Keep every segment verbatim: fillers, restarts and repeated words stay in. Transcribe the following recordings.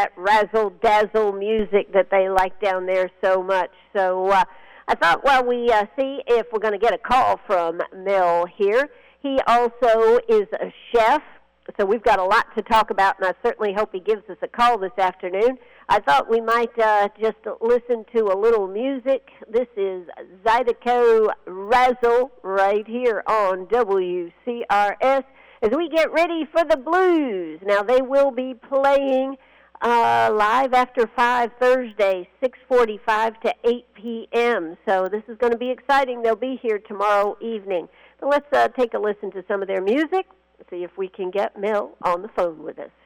that razzle-dazzle music that they like down there so much. So uh, I thought, well, we uh, see if we're going to get a call from Mel here. He also is a chef, so we've got a lot to talk about, and I certainly hope he gives us a call this afternoon. I thought we might uh, just listen to a little music. This is Zydeco Razzle right here on W C R S as we get ready for the blues. Now, they will be playing uh, live after five Thursday, six forty-five to eight p.m., so this is going to be exciting. They'll be here tomorrow evening. But let's uh, take a listen to some of their music, see if we can get Mel on the phone with us.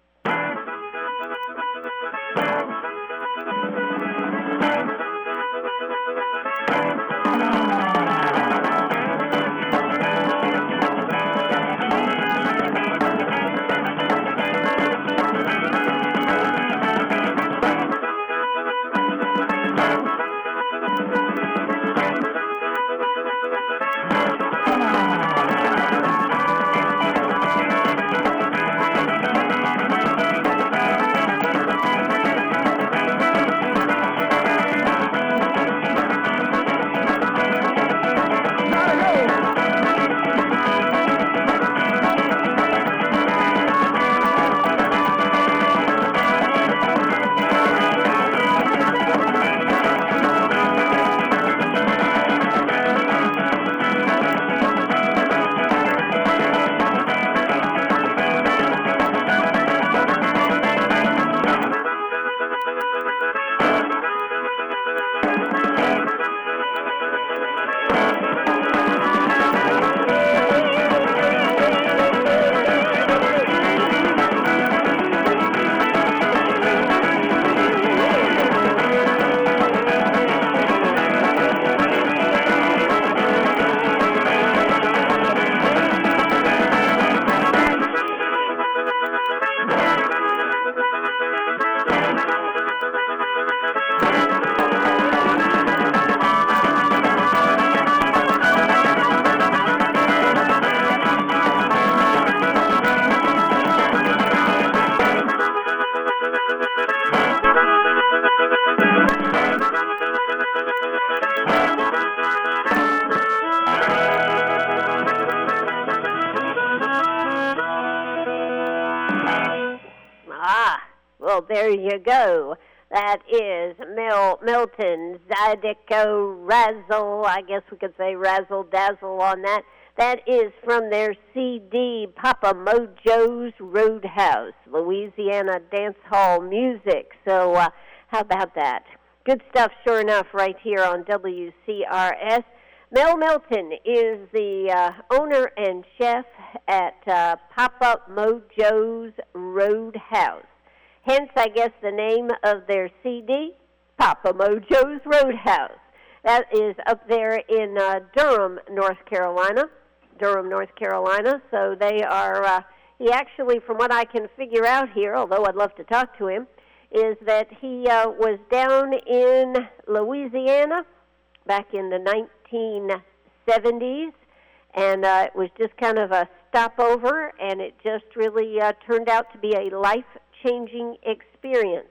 There you go. That is Mel Milton, Zydeco Razzle. I guess we could say Razzle Dazzle on that. That is from their C D, Papa Mojo's Roadhouse, Louisiana Dance Hall Music. So uh, how about that? Good stuff, sure enough, right here on W C R S. Mel Milton is the uh, owner and chef at uh, Papa Mojo's Roadhouse. Hence, I guess, the name of their C D, Papa Mojo's Roadhouse. That is up there in uh, Durham, North Carolina. Durham, North Carolina. So they are, uh, he actually, from what I can figure out here, although I'd love to talk to him, is that he uh, was down in Louisiana back in the nineteen seventies, and uh, it was just kind of a stopover, and it just really uh, turned out to be a life-changing experience.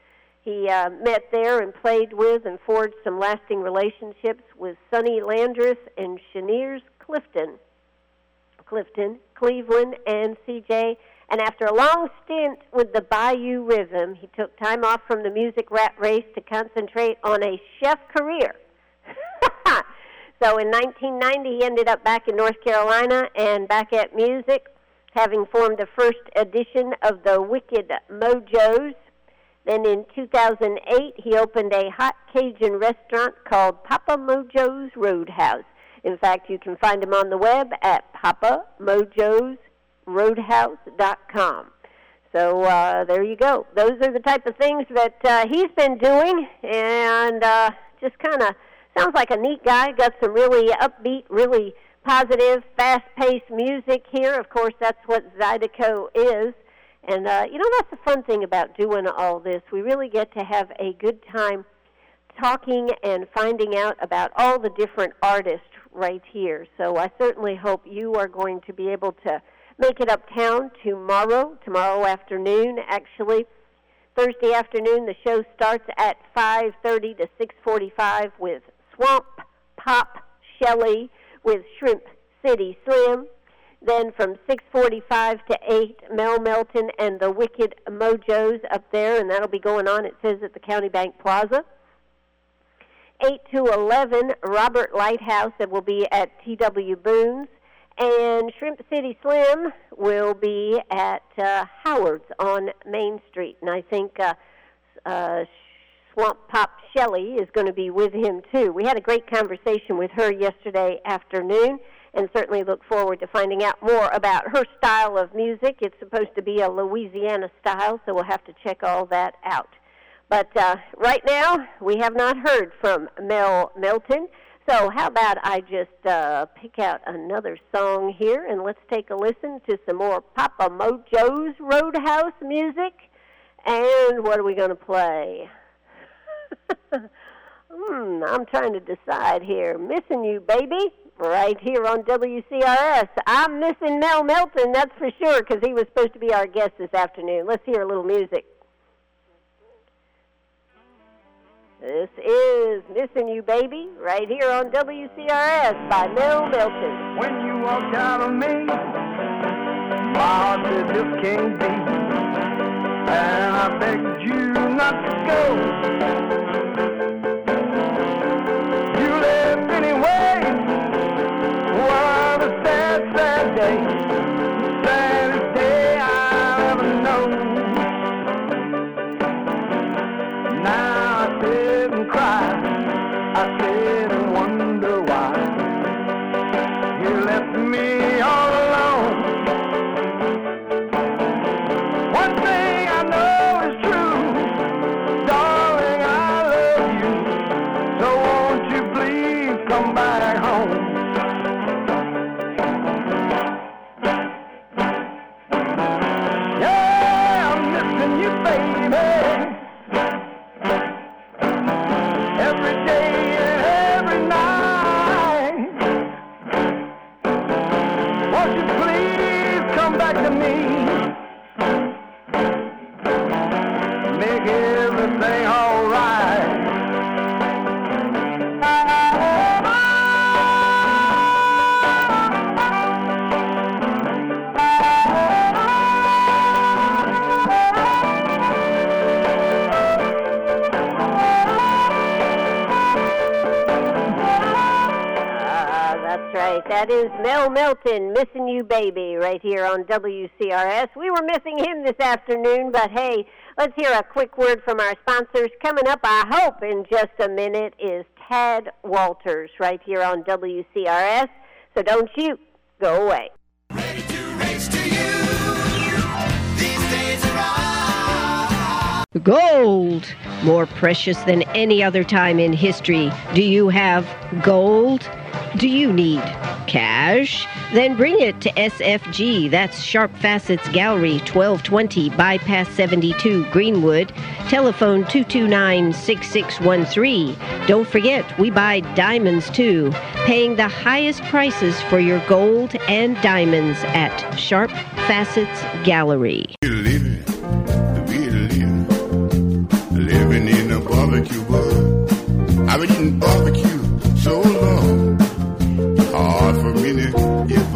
He uh, met there and played with and forged some lasting relationships with Sonny Landreth and Cheniers Clifton, Clifton, Cleveland, and C J. And after a long stint with the Bayou Rhythm, he took time off from the music rat race to concentrate on a chef career. So in nineteen ninety, he ended up back in North Carolina and back at music, having formed the first edition of the Wicked Mojos. Then in two thousand eight, he opened a hot Cajun restaurant called Papa Mojo's Roadhouse. In fact, you can find him on the web at papa mojos roadhouse dot com. So uh, there you go. Those are the type of things that uh, he's been doing, and uh, just kind of sounds like a neat guy. Got some really upbeat, really positive, fast-paced music here. Of course, that's what Zydeco is. And, uh, you know, that's the fun thing about doing all this. We really get to have a good time talking and finding out about all the different artists right here. So I certainly hope you are going to be able to make it uptown tomorrow, tomorrow afternoon, actually. Thursday afternoon, the show starts at five thirty to six forty-five with Swamp Pop Shelley with Shrimp City Slim. Then from six forty-five to eight, Mel Melton and the Wicked Mojos up there, and that'll be going on, it says, at the County Bank Plaza. eight to eleven, Robert Lighthouse, that will be at T W Boone's. And Shrimp City Slim will be at uh, Howard's on Main Street. And I think uh, uh, Swamp Pop Shelley is going to be with him, too. We had a great conversation with her yesterday afternoon, and certainly look forward to finding out more about her style of music. It's supposed to be a Louisiana style, so we'll have to check all that out. But uh, right now, we have not heard from Mel Melton. So how about I just uh, pick out another song here, and let's take a listen to some more Papa Mojo's Roadhouse music. And what are we going to play? hmm, I'm trying to decide here. Missing You, Baby, right here on W C R S. I'm missing Mel Melton, that's for sure, because he was supposed to be our guest this afternoon. Let's hear a little music. This is Missing You, Baby, right here on W C R S by Mel Melton. When you walked out on me, my heart said this can't be, and I begged you not to go. You left anyway. What a sad, sad day, saddest day I'll ever know. Now cry, I sit and wonder why you left me all alone. One thing I know is true, darling, I love you, so won't you please come back home. Yeah, I'm missing you, baby. Every day and every night. Won't you please come back to me? Make everything all right. That is Mel Melton, Missing You, Baby, right here on W C R S. We were missing him this afternoon, but hey, let's hear a quick word from our sponsors. Coming up, I hope, in just a minute, is Tad Walters, right here on W C R S. So don't you go away. Ready to race to you. These days are on. Gold, more precious than any other time in history. Do you have gold? Do you need cash? Then bring it to S F G. That's Sharp Facets Gallery, twelve twenty Bypass seventy-two, Greenwood. Telephone two two nine, six six one three. Don't forget, we buy diamonds too. Paying the highest prices for your gold and diamonds at Sharp Facets Gallery. Living, living, living in a barbecue world. I've been eating barbecue so long. Hard for me to give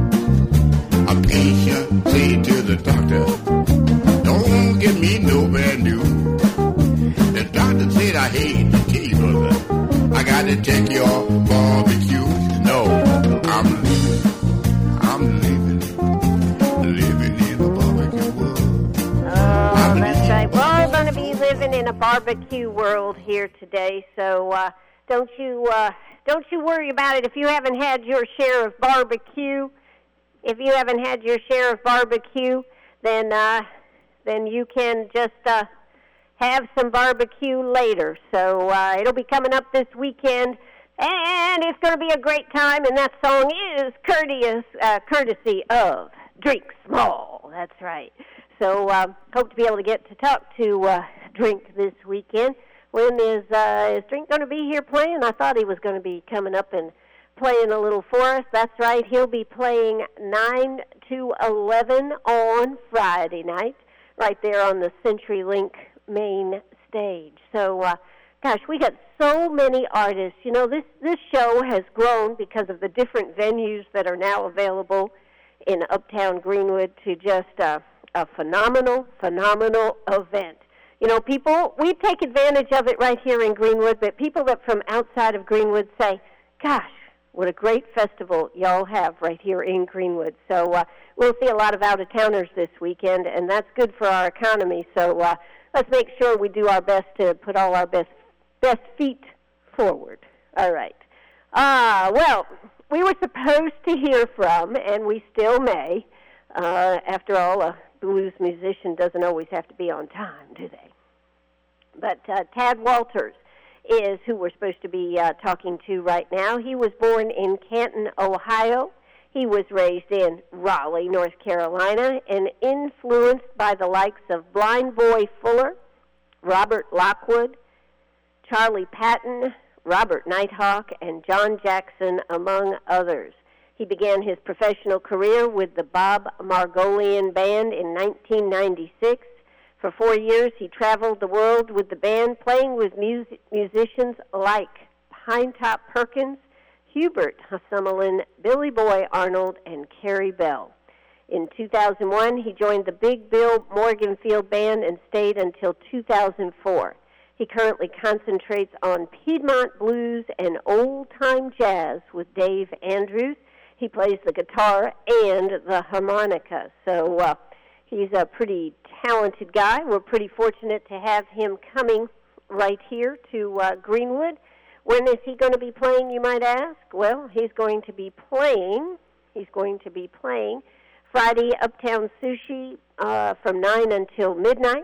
up. A patient said to the doctor, don't give me no bad news. The doctor said, I hate to tell you, brother, I got to take your barbecue. No, I'm living, I'm living, living in a barbecue world. Oh, that's right. Well, we're going to be living in a barbecue world here today, so uh, don't you... Uh, Don't you worry about it if you haven't had your share of barbecue. If you haven't had your share of barbecue, then uh, then you can just uh, have some barbecue later. So uh, it'll be coming up this weekend, and it's going to be a great time. And that song is courteous, uh, courtesy of Drink Small. That's right. So uh, hope to be able to get to talk to uh, Drink this weekend. When is uh, is Drink going to be here playing? I thought he was going to be coming up and playing a little for us. That's right. He'll be playing nine to eleven on Friday night right there on the CenturyLink main stage. So, uh, gosh, we got so many artists. You know, this, this show has grown because of the different venues that are now available in Uptown Greenwood to just uh, a phenomenal, phenomenal event. You know, people, we take advantage of it right here in Greenwood, but people that from outside of Greenwood say, gosh, what a great festival y'all have right here in Greenwood. So uh, we'll see a lot of out-of-towners this weekend, and that's good for our economy. So uh, let's make sure we do our best to put all our best best feet forward. All right. Uh, well, we were supposed to hear from, and we still may. Uh, after all, a blues musician doesn't always have to be on time, do they? But uh, Tad Walters is who we're supposed to be uh, talking to right now. He was born in Canton, Ohio. He was raised in Raleigh, North Carolina, and influenced by the likes of Blind Boy Fuller, Robert Lockwood, Charlie Patton, Robert Nighthawk, and John Jackson, among others. He began his professional career with the Bob Margolian Band in nineteen ninety-six. For four years, he traveled the world with the band, playing with mus- musicians like Pinetop Perkins, Hubert Summerlin, Billy Boy Arnold, and Carrie Bell. In two thousand one, he joined the Big Bill Morganfield Band and stayed until two thousand four. He currently concentrates on Piedmont blues and old-time jazz with Dave Andrews. He plays the guitar and the harmonica. So uh, he's a pretty talented guy. We're pretty fortunate to have him coming right here to uh, Greenwood. When is he going to be playing, you might ask? Well, he's going to be playing, he's going to be playing Friday, Uptown Sushi uh, from nine until midnight.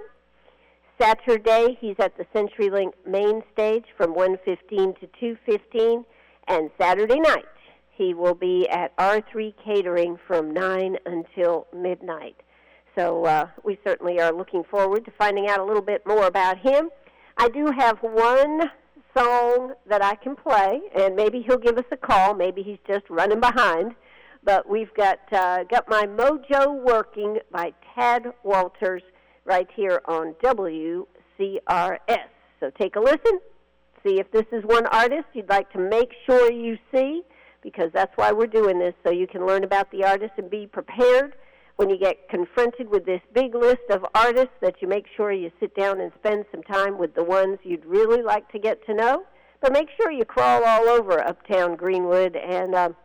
Saturday, he's at the CenturyLink main stage from one fifteen to two fifteen. And Saturday night, he will be at R three Catering from nine until midnight. So uh, we certainly are looking forward to finding out a little bit more about him. I do have one song that I can play, and maybe he'll give us a call. Maybe he's just running behind. But we've got uh, Got My Mojo Working by Tad Walters right here on W C R S. So take a listen. See if this is one artist you'd like to make sure you see, because that's why we're doing this, so you can learn about the artist and be prepared when you get confronted with this big list of artists, that you make sure you sit down and spend some time with the ones you'd really like to get to know. But make sure you crawl all over Uptown Greenwood and um,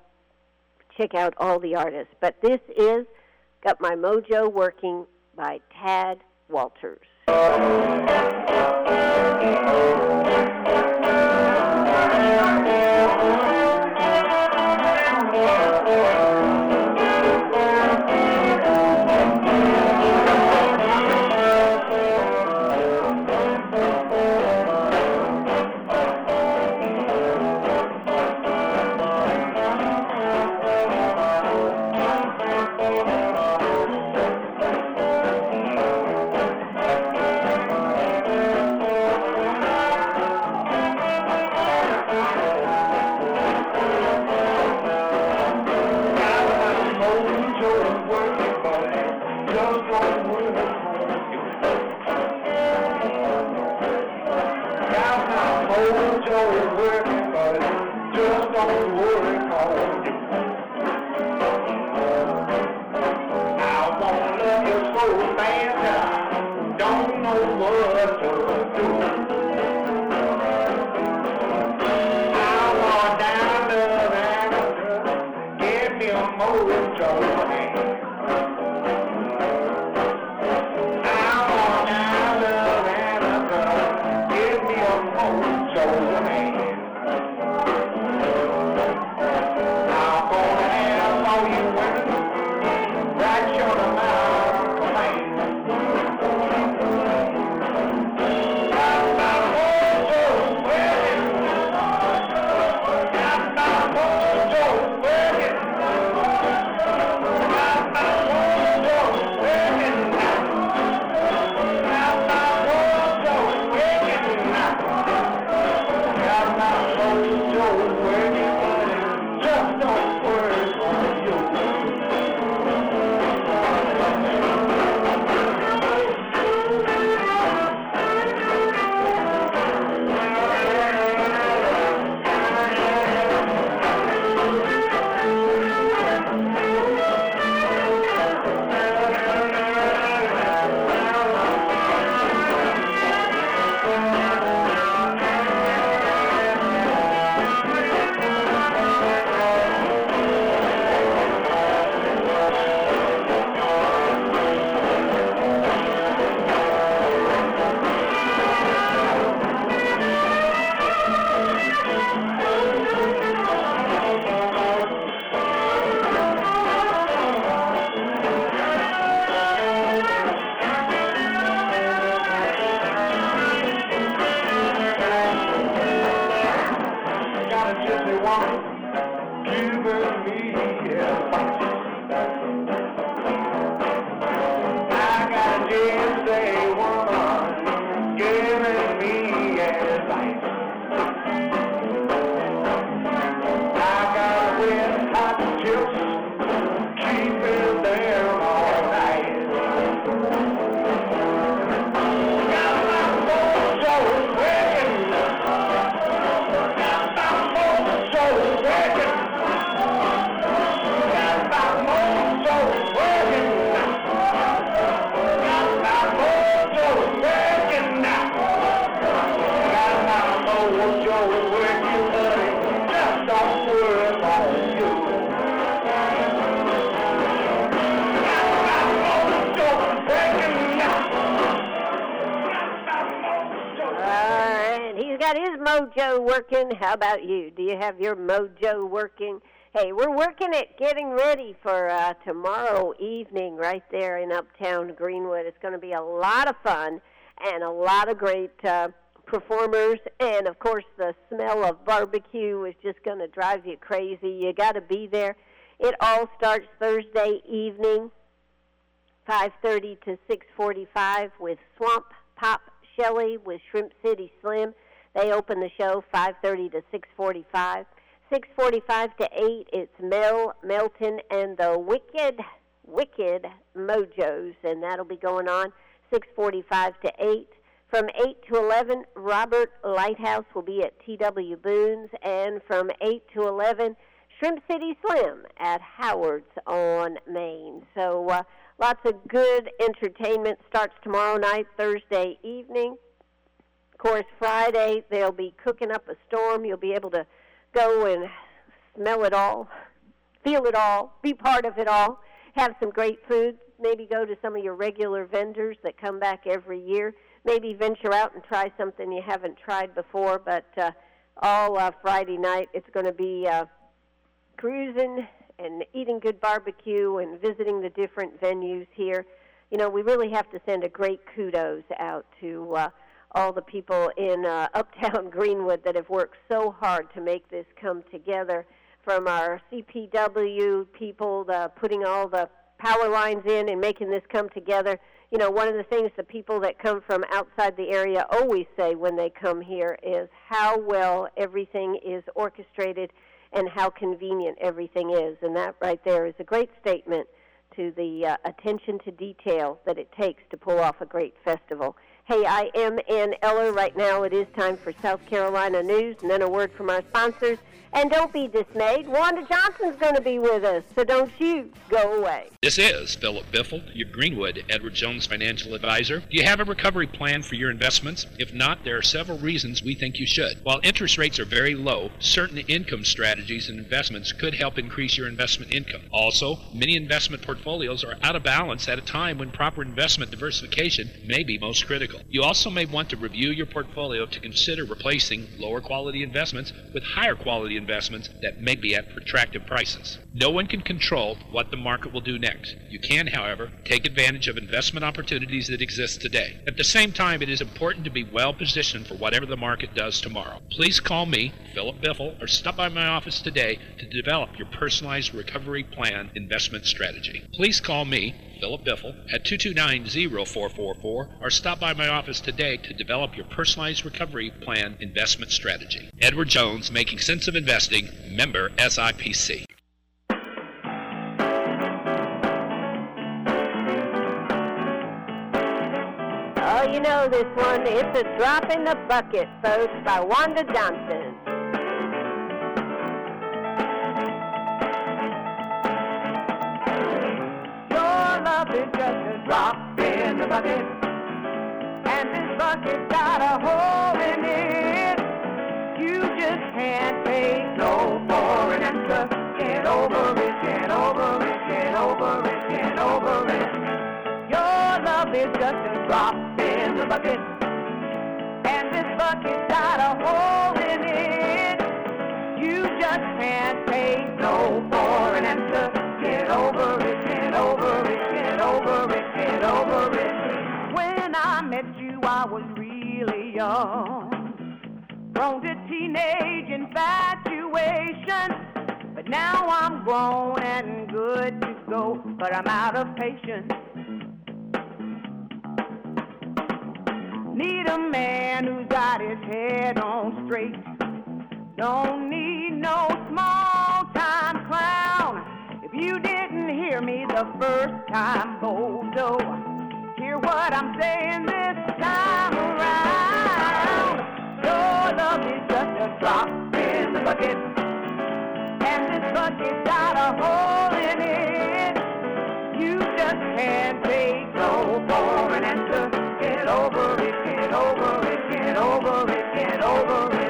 check out all the artists. But this is Got My Mojo Working by Tad Walters. Give me a mojo, man. me as ice. I got wet hot chips, keep it there all night. Got my mojo working. Got my mojo working. Got my mojo working. Got my mojo working now. Got my mojo working, honey. Just don't worry about you. Got my mojo working now. Got my mojo. All right, he's got his mojo working. How about you? Do you have your mojo working? Hey, we're working at getting ready for uh, tomorrow evening right there in Uptown Greenwood. It's going to be a lot of fun and a lot of great uh, performers. And, of course, the smell of barbecue is just going to drive you crazy. You got to be there. It all starts Thursday evening, five thirty to six forty-five, with Swamp Pop Shelley with Shrimp City Slim. They open the show five thirty to six forty-five. six forty-five to eight, it's Mel, Melton, and the Wicked, Wicked Mojos, and that'll be going on six forty-five to eight. From eight to eleven, Robert Lighthouse will be at T W Boone's, and from eight to eleven, Shrimp City Slim at Howard's on Main. So uh, lots of good entertainment starts tomorrow night, Thursday evening. Of course, Friday, they'll be cooking up a storm. You'll be able to go and smell it all, feel it all, be part of it all, have some great food, maybe go to some of your regular vendors that come back every year, maybe venture out and try something you haven't tried before, but uh, all uh, Friday night it's going to be uh, cruising and eating good barbecue and visiting the different venues here. You know, we really have to send a great kudos out to uh, all the people in uh, Uptown Greenwood that have worked so hard to make this come together, from our C P W people the, putting all the power lines in and making this come together. You know, one of the things the people that come from outside the area always say when they come here is how well everything is orchestrated and how convenient everything is. And that right there is a great statement to the uh, attention to detail that it takes to pull off a great festival. Hey, I am Ann Eller. Right now it is time for South Carolina news, and then a word from our sponsors. And don't be dismayed, Wanda Johnson's going to be with us, so don't you go away. This is Philip Biffle, your Greenwood Edward Jones financial advisor. Do you have a recovery plan for your investments? If not, there are several reasons we think you should. While interest rates are very low, certain income strategies and investments could help increase your investment income. Also, many investment portfolios are out of balance at a time when proper investment diversification may be most critical. You also may want to review your portfolio to consider replacing lower quality investments with higher quality investments that may be at attractive prices. No one can control what the market will do next. You can, however, take advantage of investment opportunities that exist today. At the same time, it is important to be well positioned for whatever the market does tomorrow. Please call me, Philip Biffle, or stop by my office today to develop your personalized recovery plan investment strategy. Please call me, Philip Biffle, at two two nine, zero four four four, or stop by my office today to develop your personalized recovery plan investment strategy. Edward Jones, Making Sense of Investing, member S I P C. Oh, you know this one. It's a drop in the bucket, folks, by Wanda Johnson. Your love is just a drop in the bucket, and this bucket got a hole in it. You just can't take no for an answer. Get over it, get over it, get over it, get over it. Your love is just a drop in the bucket, and this bucket got a hole in it. You just can't take no for an answer. Get over it, get over it, get over it, get over it. When I met you, I was really young, prone to teenage infatuation. But now I'm grown and good to go, but I'm out of patience. Need a man man who's got his head on straight. Don't need no small-time clown. If you didn't hear me the first time, Bozo, hear what I'm saying this time around. Your love is just a drop in the bucket, and this bucket got a hole in it. You just can't take no for an answer. Get over it, get over it, get over it, get over it.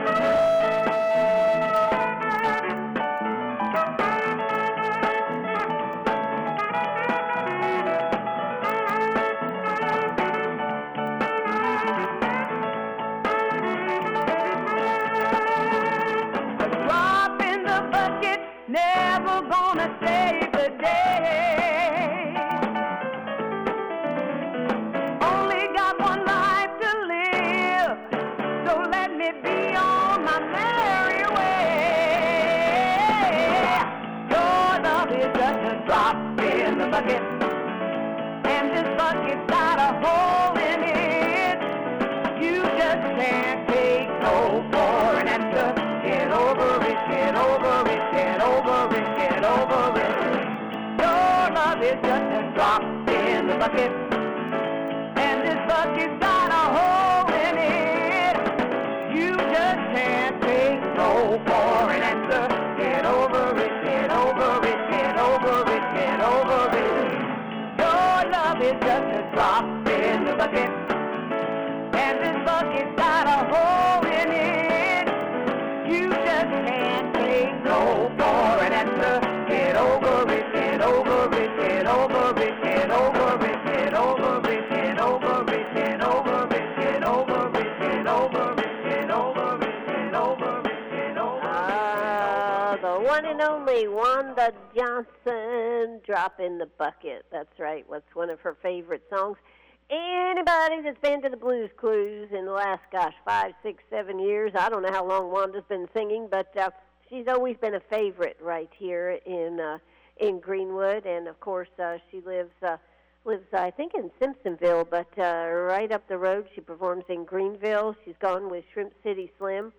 Never gonna save the day. Only got one life to live, so let me be on my merry way. Your love is just a drop in the bucket, and this bucket's got a hole in it. You just can't take no for an answer. Get over it, get over it. Get over it, get over it. Your love is just a drop in the bucket, and this bucket's got a hole in it. You just can't take no for an answer. Get over it, get over it, get over it, get over it. Your love is just a drop in the bucket, and this bucket's got a hole in it. You just can't take no for an answer. Get over it, get over it, get over it, get over it, get over it, get over it, get over it, get over it, get over it, get over it, get over it, get over it. Ah, the one and only Wanda Johnson, Drop in the Bucket. That's right. What's one of her favorite songs? Anybody that's been to the Blues Clues in the last, gosh, five, six, seven years, I don't know how long Wanda's been singing, but uh, she's always been a favorite right here in uh, in Greenwood, and of course uh, she lives uh, lives I think in Simpsonville, but uh, right up the road. She performs in Greenville. She's gone with Shrimp City Slim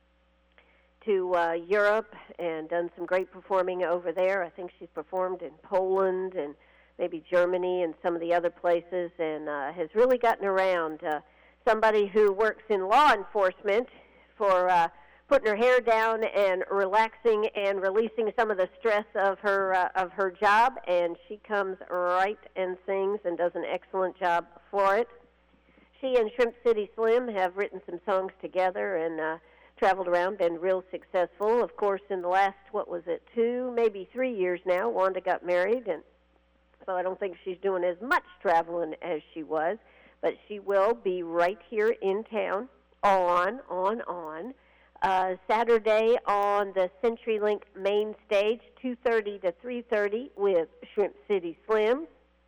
to uh, Europe and done some great performing over there. I think she's performed in Poland and maybe Germany and some of the other places, and uh, has really gotten around. Uh, somebody who works in law enforcement for uh, putting her hair down and relaxing and releasing some of the stress of her uh, of her job, and she comes right and sings and does an excellent job for it. She and Shrimp City Slim have written some songs together and uh, traveled around, been real successful. Of course, in the last, what was it, two, maybe three years now, Wanda got married, and so I don't think she's doing as much traveling as she was, but she will be right here in town on, on, on, uh, Saturday on the CenturyLink main stage, two thirty to three thirty with Shrimp City Slim,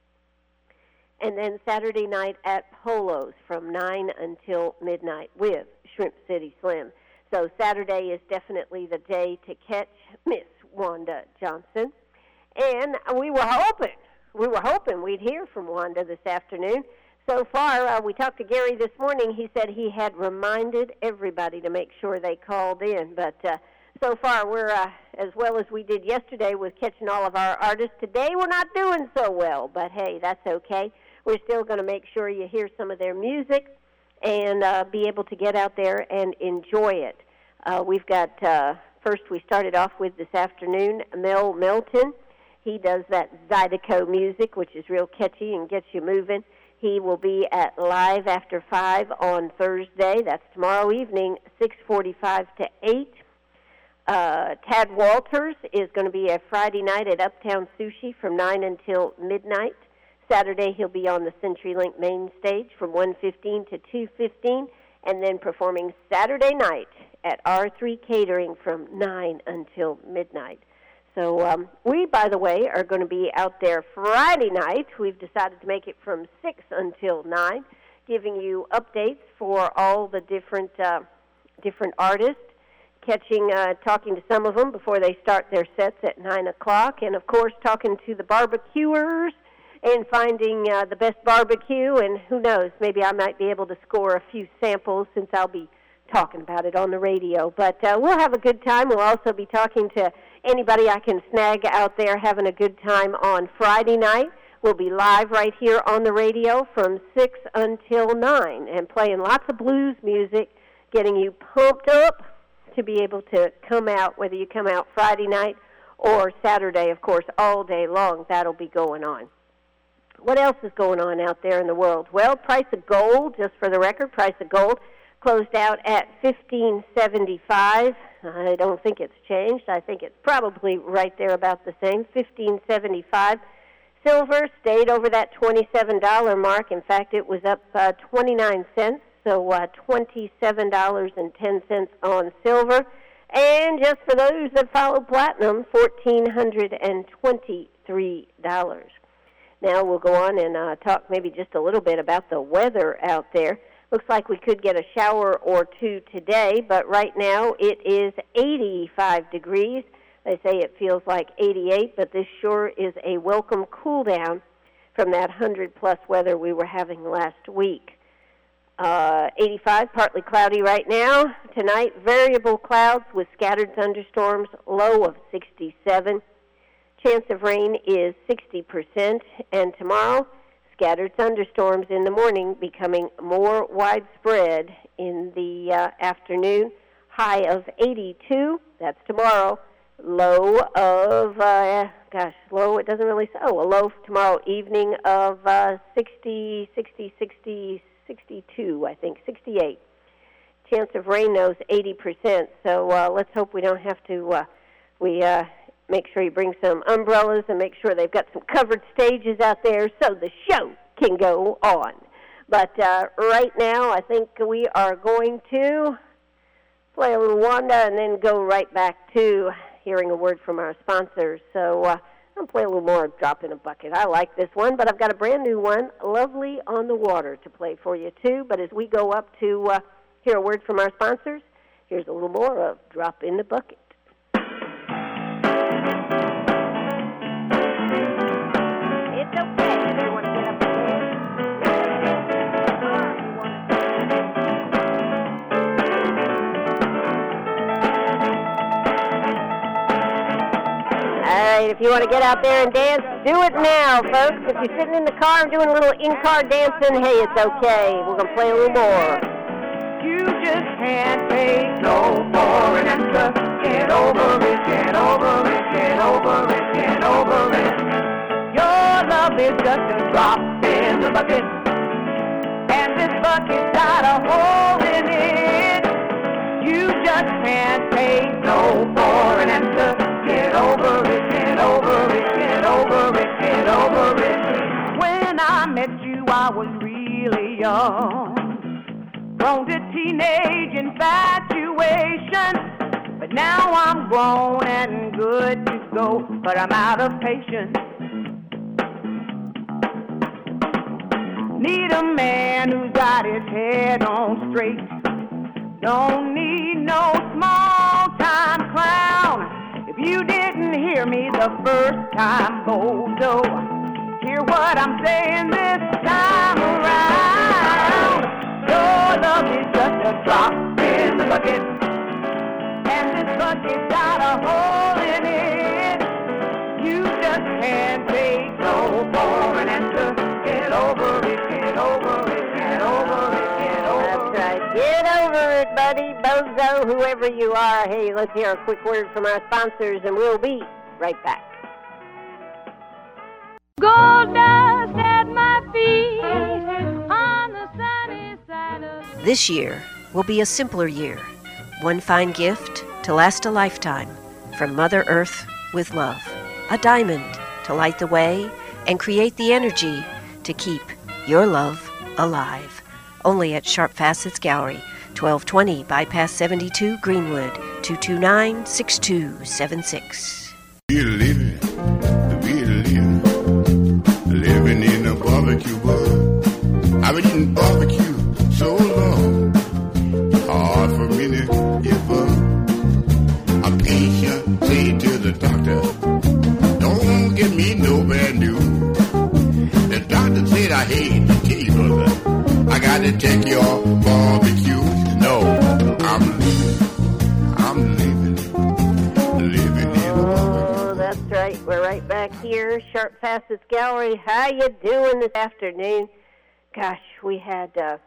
and then Saturday night at Polo's from nine until midnight with Shrimp City Slim. So Saturday is definitely the day to catch Miss Wanda Johnson, and we were hoping, We were hoping we'd hear from Wanda this afternoon. So far, uh, we talked to Gary this morning. He said he had reminded everybody to make sure they called in. But uh, so far, we're uh, as well as we did yesterday with catching all of our artists. Today, we're not doing so well. But, hey, that's okay. We're still going to make sure you hear some of their music and uh, be able to get out there and enjoy it. Uh, we've got, uh, first we started off with this afternoon, Mel Melton. He does that Zydeco music, which is real catchy and gets you moving. He will be at Live After five on Thursday. That's tomorrow evening, six forty-five to eight. Uh, Tad Walters is going to be a Friday night at Uptown Sushi from nine until midnight. Saturday, he'll be on the CenturyLink main stage from one fifteen to two fifteen, and then performing Saturday night at R three Catering from nine until midnight. So um, we, by the way, are going to be out there Friday night. We've decided to make it from six until nine, giving you updates for all the different uh, different artists, catching, uh, talking to some of them before they start their sets at nine o'clock, and, of course, talking to the barbecuers in finding uh, the best barbecue, and who knows, maybe I might be able to score a few samples since I'll be talking about it on the radio. But uh, we'll have a good time. We'll also be talking to anybody I can snag out there having a good time on Friday night. We'll be live right here on the radio from six until nine and playing lots of blues music, getting you pumped up to be able to come out, whether you come out Friday night or Saturday, of course, all day long. That'll be going on. What else is going on out there in the world? Well, price of gold, just for the record, price of gold closed out at fifteen seventy-five. I don't think it's changed. I think it's probably right there about the same, fifteen seventy-five. Silver stayed over that twenty-seven dollars mark. In fact, it was up uh, twenty-nine cents, so uh, twenty-seven dollars and ten cents on silver. And just for those that follow platinum, one thousand four hundred twenty-three dollars. Now we'll go on and uh, talk maybe just a little bit about the weather out there. Looks like we could get a shower or two today, but right now it is eighty-five degrees. They say it feels like eighty-eight, but this sure is a welcome cool down from that one hundred plus weather we were having last week. Uh, eighty-five, partly cloudy right now. Tonight, variable clouds with scattered thunderstorms, low of sixty-seven. Chance of rain is sixty percent, and tomorrow, scattered thunderstorms in the morning becoming more widespread in the uh, afternoon. High of eighty-two, that's tomorrow. Low of, uh, gosh, low, it doesn't really say. Oh, a low tomorrow evening of uh, sixty, sixty, sixty, sixty-two, I think, sixty-eight. Chance of rain, though, is eighty percent, so uh, let's hope we don't have to, uh, we uh, make sure you bring some umbrellas and make sure they've got some covered stages out there so the show can go on. But uh, right now, I think we are going to play a little Wanda and then go right back to hearing a word from our sponsors. So uh, I'll play a little more Drop in a Bucket. I like this one, but I've got a brand new one, Lovely on the Water, to play for you too. But as we go up to uh, hear a word from our sponsors, here's a little more of Drop in the Bucket. It's okay if you want to get up and All right, if you want to get out there and dance, do it now, folks. If you're sitting in the car and doing a little in-car dancing, hey, it's okay. We're going to play a little more. You just can't take no more an answer. Get over it, get over it, get over it, get over it. Your love is just a drop in the bucket, and this bucket got a hole in it. You just can't take no more an answer. Get over it, get over it, get over it, get over it. When I met you, I was really young, prone to teenage infatuation. But now I'm grown and good to go, but I'm out of patience. Need a man who's got his head on straight. Don't need no small-time clown. If you didn't hear me the first time, bozo, hear what I'm saying this time around. Your love is just a drop in the bucket, and this bucket got a hole in it. You just can't take no more an answer. Get over it, get over it, get over it, get over it. That's right. Get over it, buddy, bozo, whoever you are. Hey, let's hear a quick word from our sponsors, and we'll be right back. Gold dust at my feet on the sunny side of... This year will be a simpler year. One fine gift to last a lifetime from Mother Earth with love. A diamond to light the way and create the energy to keep your love alive. Only at Sharp Facets Gallery, twelve twenty Bypass seventy-two Greenwood, two two nine, six two seven six. We're living, we're living, living in a barbecue world. I've been eating barbecue so long, hard for me to give up. A patient say to the doctor, don't give me no bad news. here, Sharp Facets Gallery. How you doing this afternoon? Gosh, we had uh,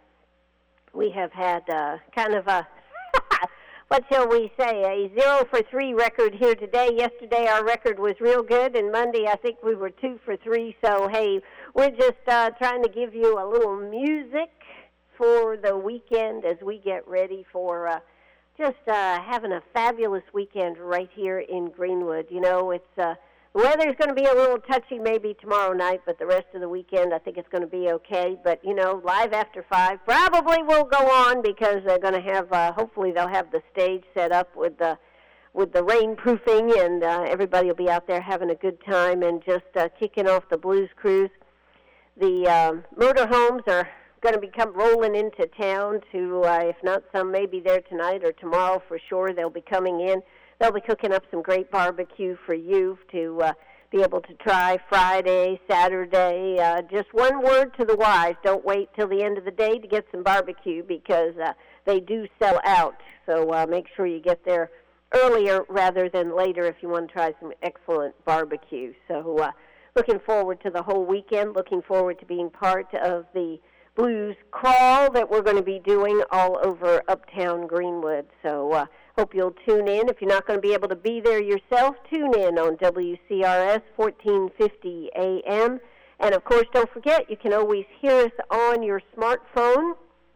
we have had uh, kind of a what shall we say, a zero for three record here today. Yesterday our record was real good, and Monday I think we were two for three. So hey, we're just uh, trying to give you a little music for the weekend as we get ready for uh, just uh, having a fabulous weekend right here in Greenwood. You know, it's uh, the weather's going to be a little touchy maybe tomorrow night, but the rest of the weekend I think it's going to be okay. But, you know, Live After five probably will go on because they're going to have, uh, hopefully they'll have the stage set up with the with the rainproofing, and uh, everybody will be out there having a good time and just uh, kicking off the Blues Cruise. The um, motorhomes are going to be come rolling into town to, uh, if not some, maybe there tonight or tomorrow for sure. They'll be coming in. They'll be cooking up some great barbecue for you to uh, be able to try Friday, Saturday. Uh, just one word to the wise, don't wait till the end of the day to get some barbecue because uh, they do sell out. So uh, make sure you get there earlier rather than later if you want to try some excellent barbecue. So uh, looking forward to the whole weekend, looking forward to being part of the Blues Crawl that we're going to be doing all over uptown Greenwood. So uh, hope you'll tune in. If you're not going to be able to be there yourself, tune in on W C R S fourteen fifty A M. And, of course, don't forget, you can always hear us on your smartphone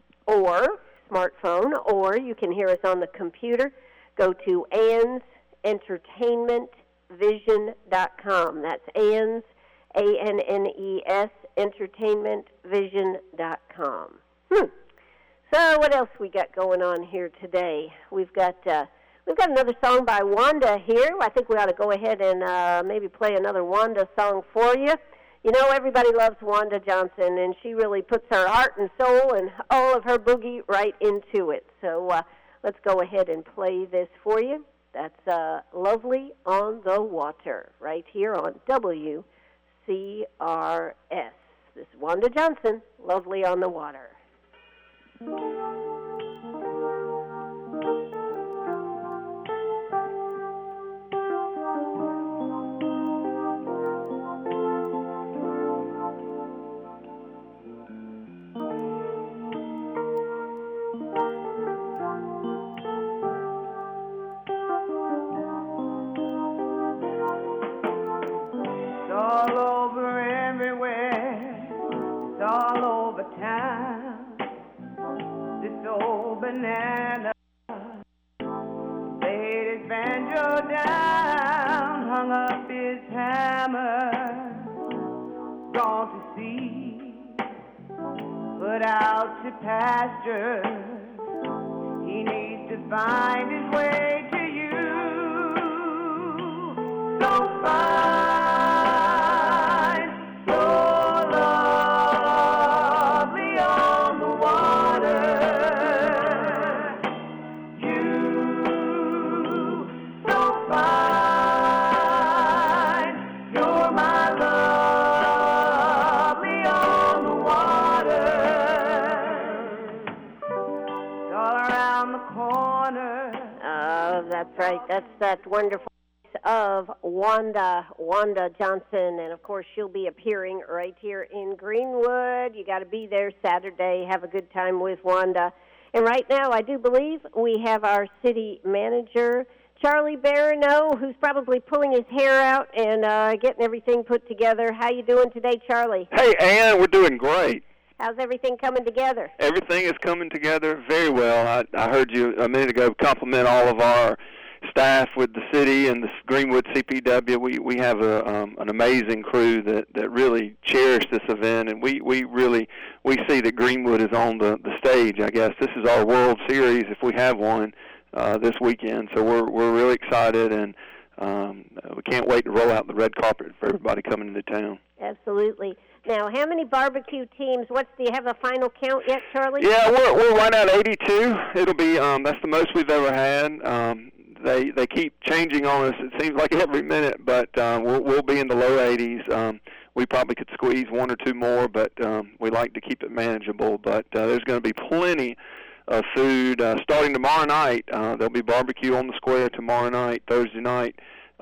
or smartphone, or you can hear us on the computer. Go to Ann's Entertainment Vision dot com. That's Ann's, A N N E S, Entertainment Vision dot com. Hmm. So what else we got going on here today? We've got uh, we've got another song by Wanda here. I think we ought to go ahead and uh, maybe play another Wanda song for you. You know, everybody loves Wanda Johnson, and she really puts her heart and soul and all of her boogie right into it. So uh, let's go ahead and play this for you. That's uh, Lovely on the Water right here on W C R S. This is Wanda Johnson, Lovely on the Water. Banana laid his banjo down, hung up his hammer, gone to sea, put out to pasture. He needs to find his way to you. So fine. That's right. That's that wonderful voice of Wanda, Wanda Johnson. And, of course, she'll be appearing right here in Greenwood. You got to be there Saturday. Have a good time with Wanda. And right now, I do believe we have our city manager, Charlie Barano, who's probably pulling his hair out and uh, getting everything put together. How you doing today, Charlie? Hey, Ann, we're doing great. How's everything coming together? Everything is coming together very well. I, I heard you a minute ago compliment all of our staff with the city and the Greenwood C P W. We we have a um, an amazing crew that, that really cherish this event, and we, we really we see that Greenwood is on the, the stage. I guess this is our World Series if we have one uh, this weekend. So we're we're really excited, and um, we can't wait to roll out the red carpet for everybody coming into town. Absolutely. Now, how many barbecue teams? What's do you have a final count yet, Charlie? Yeah, we're we're right at eighty-two. It'll be um, that's the most we've ever had. Um, they they keep changing on us. It seems like every minute, but uh, we'll we'll be in the low eighties. Um, we probably could squeeze one or two more, but um, we like to keep it manageable. But uh, there's going to be plenty of food uh, starting tomorrow night. Uh, there'll be barbecue on the square tomorrow night, Thursday night.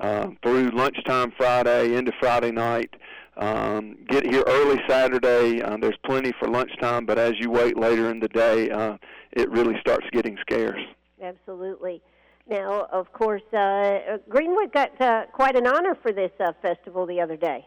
uh, through lunchtime Friday into Friday night. Um, get here early Saturday. Uh, there's plenty for lunchtime, but as you wait later in the day, uh, it really starts getting scarce. Absolutely. Now, of course, uh, Greenwood got uh, quite an honor for this uh, festival the other day.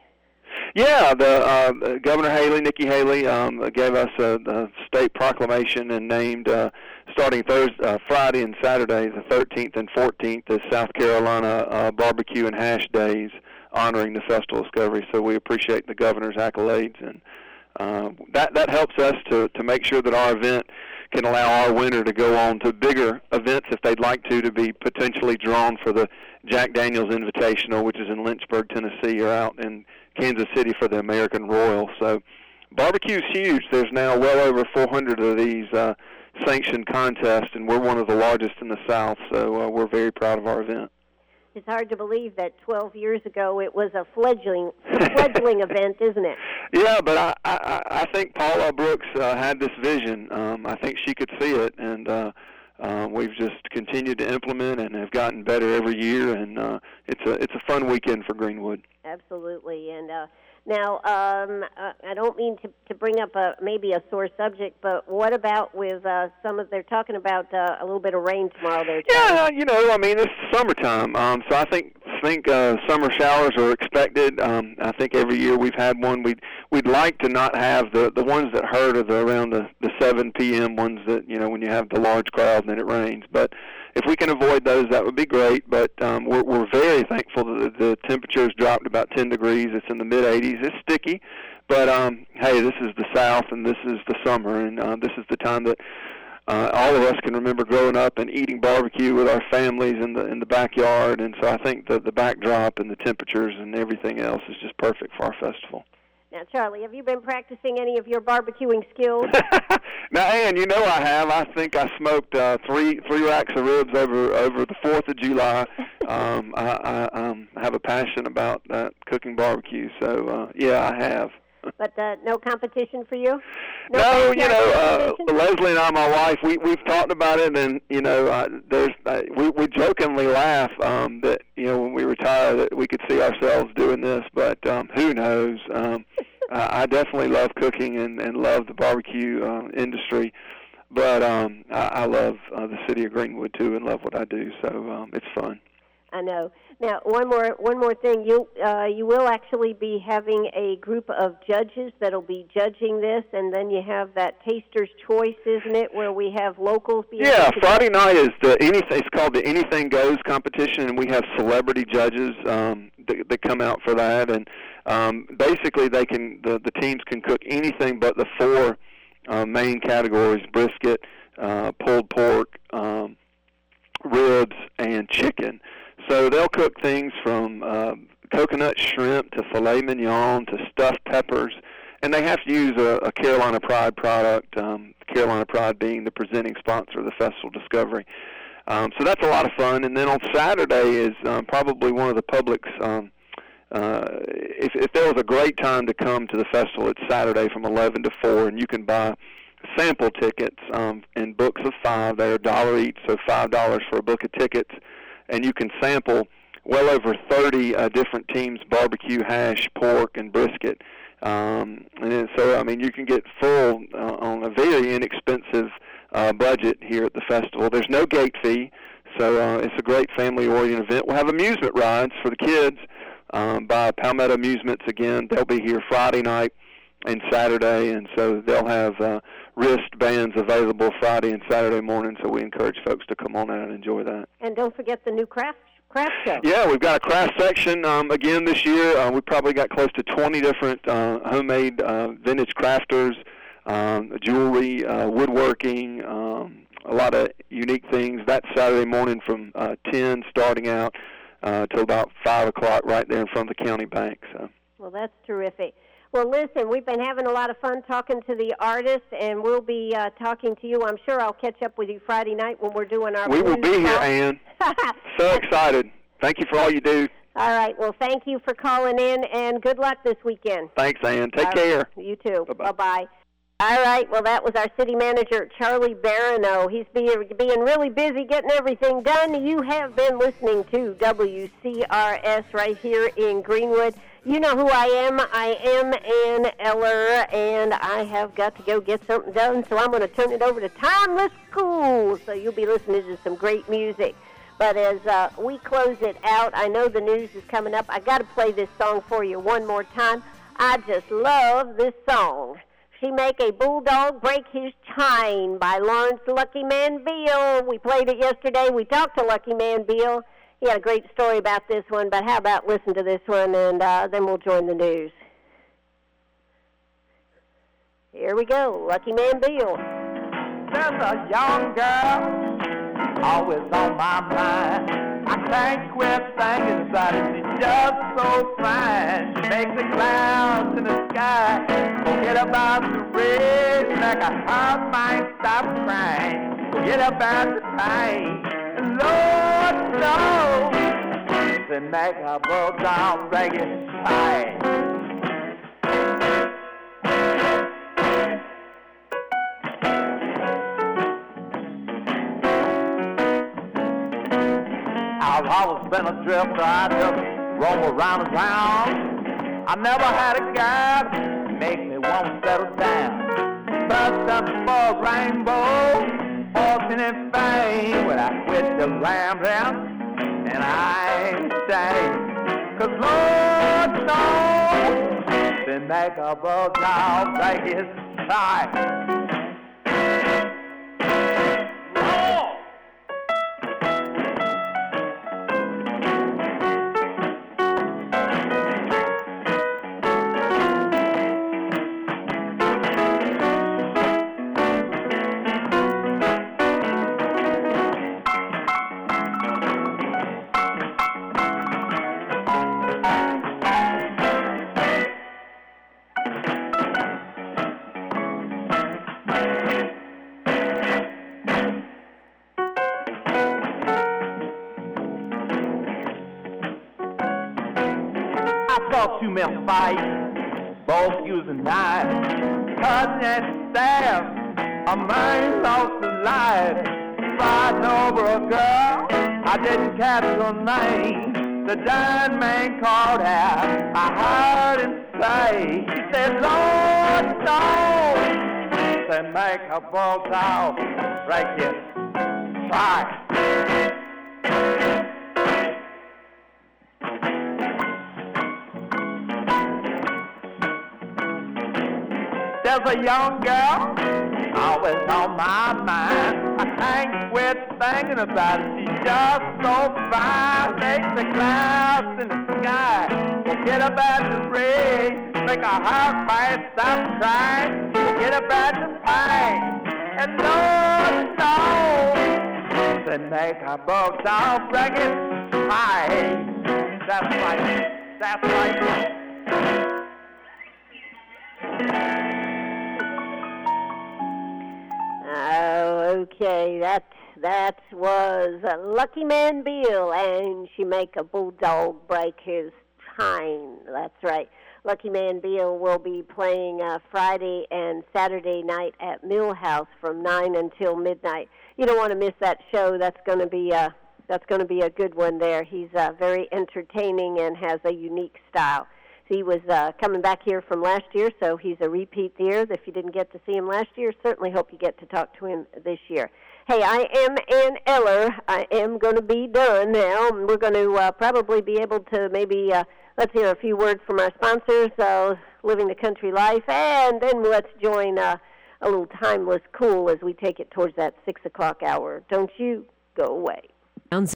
Yeah, the uh, Governor Haley, Nikki Haley, um, gave us a, a state proclamation and named uh, starting Thursday, uh, Friday and Saturday, the thirteenth and fourteenth, as South Carolina uh, Barbecue and Hash Days, honoring the Festival Discovery. So we appreciate the governor's accolades, and uh, that that helps us to to make sure that our event can allow our winner to go on to bigger events if they'd like to, to be potentially drawn for the Jack Daniels Invitational, which is in Lynchburg, Tennessee, or out in Kansas City for the American Royal. So barbecue's huge. There's now well over four hundred of these uh, sanctioned contests, and we're one of the largest in the South, so uh, we're very proud of our event. It's hard to believe that twelve years ago it was a fledgling fledgling event, isn't it? Yeah, but I, I, I think Paula Brooks uh, had this vision. Um, I think she could see it, and uh, uh, we've just continued to implement and have gotten better every year, and uh, it's a it's a fun weekend for Greenwood. Absolutely, and uh, now um, uh, I don't mean to, to bring up a maybe a sore subject, but what about with uh, some of they're talking about uh, a little bit of rain tomorrow? There, yeah, you know, I mean it's summertime, um, so I think think uh, summer showers are expected. Um, I think every year we've had one. We'd we'd like to not have the the ones that hurt are the around the the seven p.m. ones that, you know, when you have the large crowd and then it rains, but if we can avoid those, that would be great. But um, we're, we're very thankful that the, the temperature's dropped about ten degrees. It's in the mid eighties. It's sticky, but um, hey, this is the South and this is the summer, and uh, this is the time that uh, all of us can remember growing up and eating barbecue with our families in the in the backyard. And so I think the the backdrop and the temperatures and everything else is just perfect for our festival. Now, Charlie, have you been practicing any of your barbecuing skills? Now, Ann, you know I have. I think I smoked uh, three three racks of ribs over over the Fourth of July. Um, I, I um, have a passion about uh, cooking barbecue, so uh, yeah, I have. But uh, no competition for you? No, no you know, uh, Leslie and I, my wife, we we've talked about it, and you know, uh, there's uh, we we jokingly laugh um, that, you know, when we retire that we could see ourselves doing this, but um, who knows? Um, I, I definitely love cooking and, and love the barbecue uh, industry, but um, I, I love uh, the city of Greenwood too, and love what I do, so um, it's fun. I know. Now, one more one more thing. You uh, you will actually be having a group of judges that'll be judging this, and then you have that Taster's Choice, isn't it, where we have locals be Yeah, able to Friday night is the anything. It's called the Anything Goes competition, and we have celebrity judges um, that, that come out for that. And um, basically, they can the, the teams can cook anything but the four uh, main categories: brisket, uh, pulled pork, um, ribs, and chicken. So they'll cook things from uh, coconut shrimp to filet mignon to stuffed peppers, and they have to use a, a Carolina Pride product, um, Carolina Pride being the presenting sponsor of the Festival Discovery. Um, so that's a lot of fun. And then on Saturday is um, probably one of the public's, um, uh, if, if there was a great time to come to the festival, it's Saturday from eleven to four, and you can buy sample tickets um, in books of five. They're a dollar each, so five dollars for a book of tickets. And you can sample well over thirty uh, different teams' barbecue, hash, pork, and brisket. Um, and so, I mean, you can get full uh, on a very inexpensive uh, budget here at the festival. There's no gate fee, so uh, it's a great family-oriented event. We'll have amusement rides for the kids um, by Palmetto Amusements again. They'll be here Friday night and Saturday, and so they'll have uh, wristbands available Friday and Saturday morning, so we encourage folks to come on out and enjoy that. And don't forget the new craft craft show. Yeah, we've got a craft section um, again this year. Uh, we probably got close to twenty different uh, homemade uh, vintage crafters, um, jewelry, uh, woodworking, um, a lot of unique things. That's Saturday morning from uh, ten starting out uh, till about five o'clock right there in front of the county bank. So. Well, that's terrific. Well, listen, we've been having a lot of fun talking to the artists, and we'll be uh, talking to you. I'm sure I'll catch up with you Friday night when we're doing our We will be here, talk. Ann. So excited. Thank you for all you do. All right. Well, thank you for calling in, and good luck this weekend. Thanks, Ann. Take All care. Right. You too. Bye-bye. Bye-bye. All right, well, that was our city manager, Charlie Barano. He's being, being really busy getting everything done. You have been listening to W C R S right here in Greenwood. You know who I am. I am Ann Eller, and I have got to go get something done, so I'm going to turn it over to Timeless Cool, so you'll be listening to some great music. But as uh, we close it out, I know the news is coming up. I got to play this song for you one more time. I just love this song. She Make a Bulldog Break His Chain by Lawrence Lucky Man Beal. We played it yesterday. We talked to Lucky Man Beal. He had a great story about this one, but how about listen to this one, and uh, then we'll join the news. Here we go, Lucky Man Beal. There's a young girl always on my mind. I can't quit thinking about it. She's just so fine. She makes the clouds in the sky forget about the rain. Like a heart might stop crying. Forget about the pain. Lord knows they make a bulldog break his spine. I've always been a drifter, I just roam around the town. I never had a guy to make me want to settle down. First up for a rainbow, fortune and fame. When I quit the rambling, and I ain't ashamed. Cause Lord knows they make a bulldog break his spine. Two men fight, both using knives, cutting and stab. A man lost his life, fighting over a girl. I didn't catch her name. The dying man called out. I heard him say, he said, Lord, no. They make a bulldog break his spine. There's a young girl always on my mind. I can't quit thinking about it. She's just so fine. Makes the clouds in the sky forget about the rain. Make a heart fight stop crying. Forget about the pain. And Lord knows they make a bulldog break its spine. That's right. That's right. Oh, okay, that that was uh, Lucky Man Beal, and She Make a Bulldog Break His Chain. That's right. Lucky Man Beal will be playing uh, Friday and Saturday night at Millhouse from nine until midnight. You don't want to miss that show. That's going to be a that's going to be a good one there. He's uh, very entertaining and has a unique style. He was uh, coming back here from last year, so he's a repeat year. If you didn't get to see him last year, certainly hope you get to talk to him this year. Hey, I am Ann Eller. I am going to be done now. We're going to uh, probably be able to maybe, uh, let's hear a few words from our sponsors, uh, Living the Country Life, and then let's join uh, a little Timeless Cool as we take it towards that six o'clock hour. Don't you go away.